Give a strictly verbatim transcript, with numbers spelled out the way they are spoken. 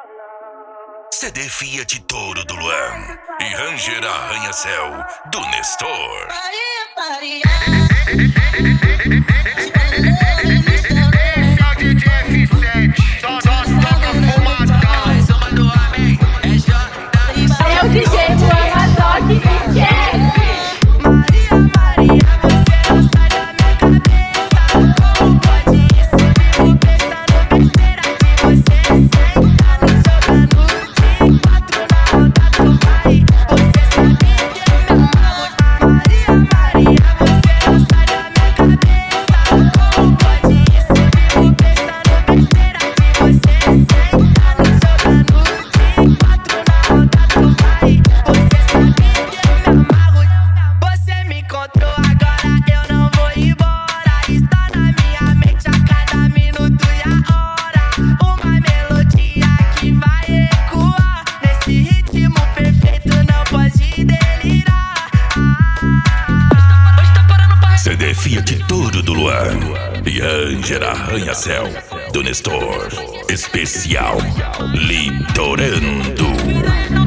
C D Fiat Touro do Luan e Ranger Arranha-Céu do Nestor. É o D J do Amazoc e Chefe. C D Fiat Touro do Luan e Ranger Arranha-Céu do Nestor. Especial Litorando.